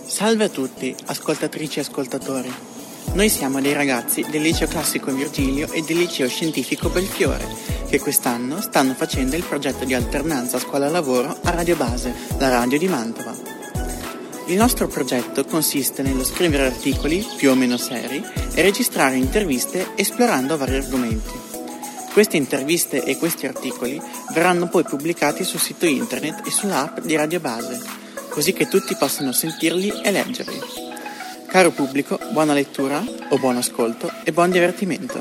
Salve a tutti, ascoltatrici e ascoltatori. Noi siamo dei ragazzi del Liceo Classico Virgilio e del Liceo Scientifico Belfiore, che quest'anno stanno facendo il progetto di alternanza scuola-lavoro a Radio Base, la radio di Mantova. Il nostro progetto consiste nello scrivere articoli, più o meno seri, e registrare interviste esplorando vari argomenti. Queste interviste e questi articoli verranno poi pubblicati sul sito internet e sull'app di Radio Base, così che tutti possano sentirli e leggerli. Caro pubblico, buona lettura o buon ascolto e buon divertimento.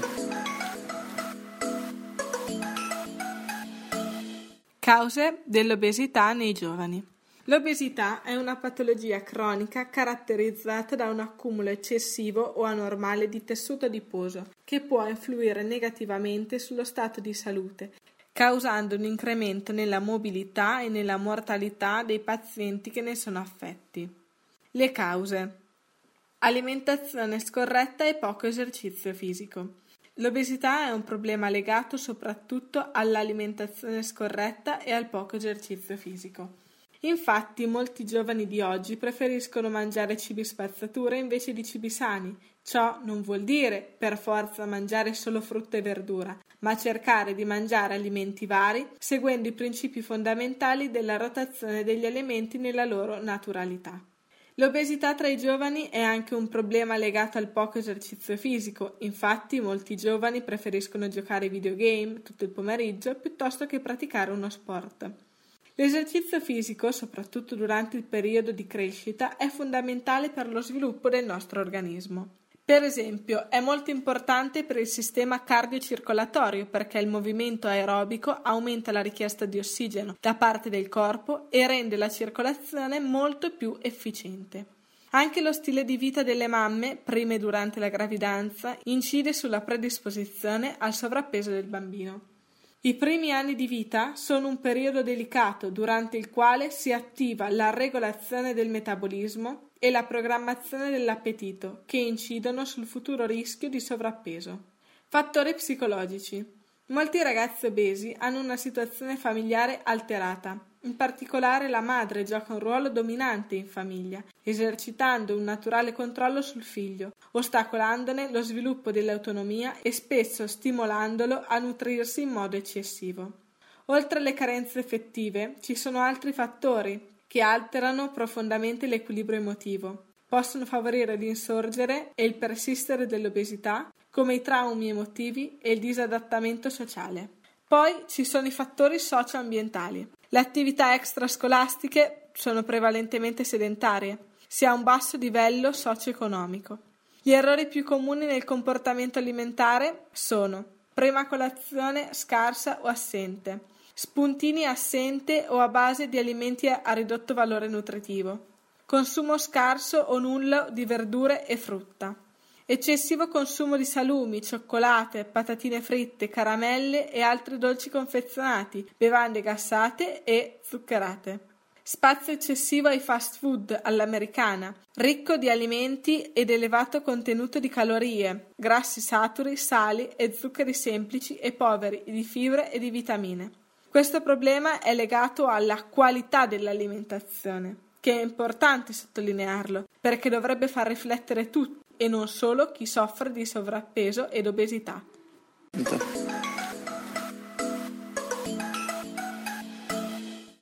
Cause dell'obesità nei giovani. L'obesità è una patologia cronica caratterizzata da un accumulo eccessivo o anormale di tessuto adiposo che può influire negativamente sullo stato di salute, causando un incremento nella mobilità e nella mortalità dei pazienti che ne sono affetti. Le cause: alimentazione scorretta e poco esercizio fisico. L'obesità è un problema legato soprattutto all'alimentazione scorretta e al poco esercizio fisico. Infatti, molti giovani di oggi preferiscono mangiare cibi spazzatura invece di cibi sani. Ciò non vuol dire per forza mangiare solo frutta e verdura, ma cercare di mangiare alimenti vari, seguendo i principi fondamentali della rotazione degli alimenti nella loro naturalità. L'obesità tra i giovani è anche un problema legato al poco esercizio fisico. Infatti, molti giovani preferiscono giocare ai videogame tutto il pomeriggio piuttosto che praticare uno sport. L'esercizio fisico, soprattutto durante il periodo di crescita, è fondamentale per lo sviluppo del nostro organismo. Per esempio, è molto importante per il sistema cardiocircolatorio perché il movimento aerobico aumenta la richiesta di ossigeno da parte del corpo e rende la circolazione molto più efficiente. Anche lo stile di vita delle mamme, prima e durante la gravidanza, incide sulla predisposizione al sovrappeso del bambino. I primi anni di vita sono un periodo delicato durante il quale si attiva la regolazione del metabolismo e la programmazione dell'appetito, che incidono sul futuro rischio di sovrappeso. Fattori psicologici. Molti ragazzi obesi hanno una situazione familiare alterata. In particolare la madre gioca un ruolo dominante in famiglia, esercitando un naturale controllo sul figlio, ostacolandone lo sviluppo dell'autonomia e spesso stimolandolo a nutrirsi in modo eccessivo. Oltre alle carenze effettive, ci sono altri fattori che alterano profondamente l'equilibrio emotivo. Possono favorire l'insorgere e il persistere dell'obesità, come i traumi emotivi e il disadattamento sociale. Poi ci sono i fattori socio-ambientali. Le attività extrascolastiche sono prevalentemente sedentarie. Si ha un basso livello socio-economico. Gli errori più comuni nel comportamento alimentare sono prima colazione scarsa o assente, spuntini assente o a base di alimenti a ridotto valore nutritivo, consumo scarso o nullo di verdure e frutta, eccessivo consumo di salumi, cioccolate, patatine fritte, caramelle e altri dolci confezionati, bevande gassate e zuccherate. Spazio eccessivo ai fast food all'americana, ricco di alimenti ed elevato contenuto di calorie, grassi saturi, sali e zuccheri semplici e poveri di fibre e di vitamine. Questo problema è legato alla qualità dell'alimentazione, che è importante sottolinearlo, perché dovrebbe far riflettere tutti e non solo chi soffre di sovrappeso ed obesità.